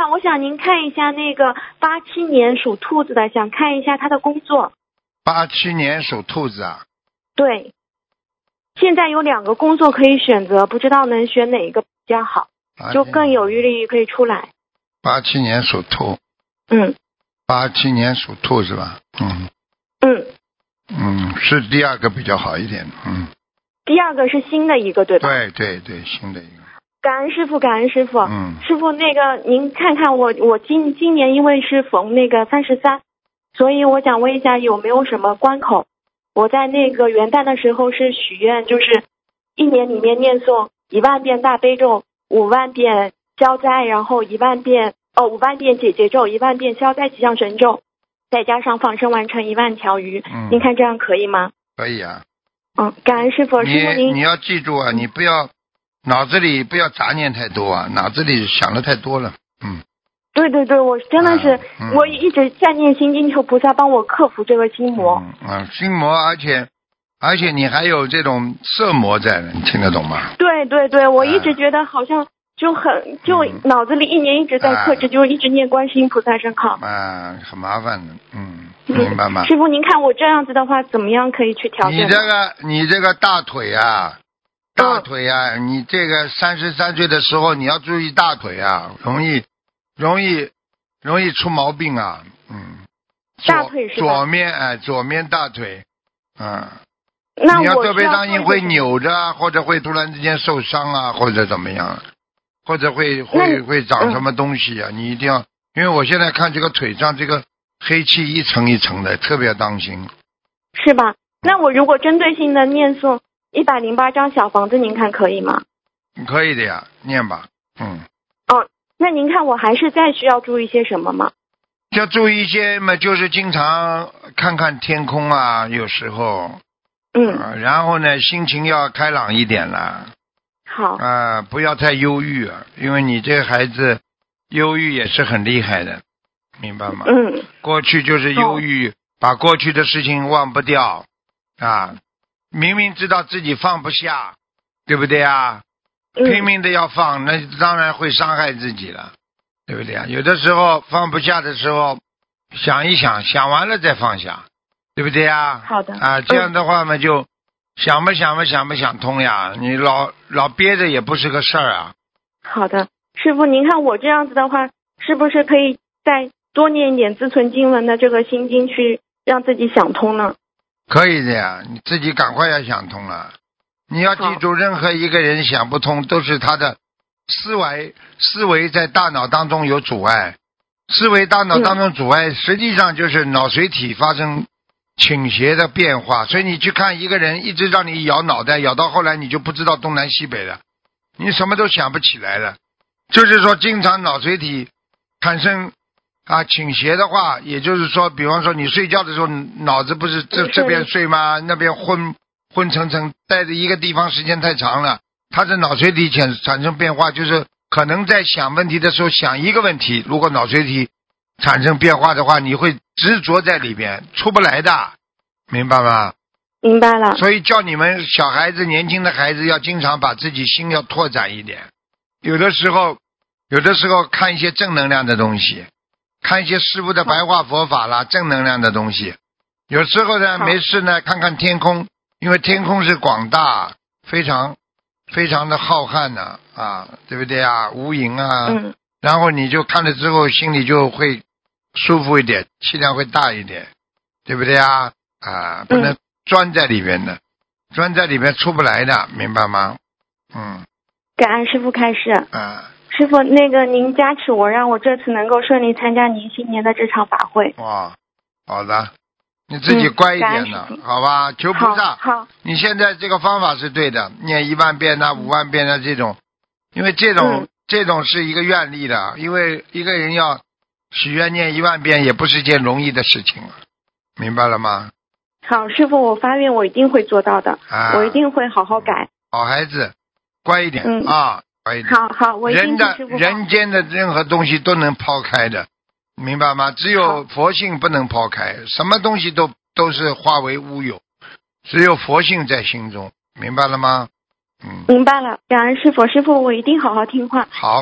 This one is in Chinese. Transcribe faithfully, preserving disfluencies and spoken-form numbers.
长，我想您看一下那个八七年属兔子的，想看一下他的工作。 八七年属兔子啊？ 对，现在有两个工作可以选择，不知道能选哪一个比较好，就更有余力可以出来。 八七年属兔。 嗯。 八七年属兔是吧？嗯。 嗯。 嗯，是第二个比较好一点。嗯。 第二个是新的一个，对吧？ 对对对，新的一个。 感恩师傅，感恩师傅。 嗯。 师傅，那个您看看我，我今今年因为是逢那个三十三，所以我想问一下有没有什么关口？我在那个元旦的时候是许愿，就是一年里面念诵一万遍大悲咒，五万遍消灾，然后一万遍哦五万遍解结咒，一万遍消灾吉祥神咒，再加上放生完成一万条鱼。嗯。您看这样可以吗？ 可以啊。 嗯，感恩师傅。师傅您你你要记住啊，你不要脑子里不要杂念太多啊，脑子里想的太多了。嗯。 对对对，我真的是、啊嗯、我一直在念心经，求菩萨帮我克服这个心魔。 嗯，啊、心魔，而且而且你还有这种色魔在呢，你听得懂吗？ 对对对，我一直觉得好像就很、啊、就脑子里一年一直在克制，啊、就一直念观世音菩萨圣号。 啊，很麻烦的，嗯，明白吗？ 师傅，您看我这样子的话，怎么样可以去调整？ 你这个你这个大腿啊，大腿啊，嗯、你这个三十三岁的时候你要注意大腿啊，容易容易容易出毛病啊，嗯。 大腿是吧？ 左面哎，左面大腿，嗯。 那你要特别当心会扭着啊，或者会突然之间受伤啊，或者怎么样，或者会会会长什么东西啊、嗯、你一定要，因为我现在看这个腿上这个黑气一层一层的，特别当心。 是吧？那我如果针对性的念诵一百零八张小房子，您看可以吗？ 可以的呀，念吧。嗯。 哦，那您看我还是再需要注意些什么吗？ 要注意一些嘛，就是经常看看天空啊，有时候。 嗯、 呃，然后呢，心情要开朗一点了。 好。 啊、呃，不要太忧郁啊，因为你这个孩子忧郁也是很厉害的，明白吗？ 嗯。 过去就是忧郁，哦、把过去的事情忘不掉啊，明明知道自己放不下，对不对啊？ 嗯、 拼命的要放，那当然会伤害自己了，对不对啊？有的时候放不下的时候，想一想，想完了再放下。对不对呀？ 好的。 啊，这样的话嘛，就想不想不想不想通呀？你老老憋着也不是个事儿啊。 好的，师傅，您看我这样子的话，是不是可以再多念一点自存经文的这个心经，去让自己想通呢？ 可以的呀，你自己赶快要想通了。你要记住，任何一个人想不通，都是他的思维思维在大脑当中有阻碍，思维大脑当中阻碍，嗯、实际上就是脑髓体发生倾斜的变化，所以你去看一个人一直让你摇脑袋，摇到后来你就不知道东南西北了，你什么都想不起来了。就是说经常脑髓体产生啊倾斜的话，也就是说比方说你睡觉的时候脑子不是这这边睡吗？那边昏昏沉沉待在一个地方时间太长了，它的脑髓体产产生变化，就是可能在想问题的时候想一个问题，如果脑髓体产生变化的话，你会执着在里边出不来的，明白吗？ 明白了。 所以叫你们小孩子年轻的孩子要经常把自己心要拓展一点，有的时候有的时候看一些正能量的东西，看一些师父的白话佛法啦，正能量的东西。有时候呢没事呢看看天空，因为天空是广大非常非常的浩瀚呢 啊, 啊对不对啊，无垠啊、 嗯、 然后你就看了之后心里就会舒服一点，气量会大一点，对不对啊？啊，不能钻在里边的，嗯、钻在里边出不来的，明白吗？嗯。 感恩师父开示。 啊。 师父，那个您加持我，让我这次能够顺利参加您新年的这场法会。 哇，好的，你自己乖一点的，嗯、好吧？求菩萨。 好。好你现在这个方法是对的，念一万遍呐、五万遍的这种，因为这种、嗯、这种是一个愿力的，因为一个人要许愿念一万遍也不是一件容易的事情，明白了吗？ 好，师父，我发愿我一定会做到的，啊、我一定会好好改。 好孩子，乖一点、 嗯、 啊，乖一点。 好好，我一定人的人间的任何东西都能抛开的，明白吗？只有佛性不能抛开，什么东西都都是化为乌有，只有佛性在心中，明白了吗？嗯， 明白了，感恩师父，师父我一定好好听话。 好。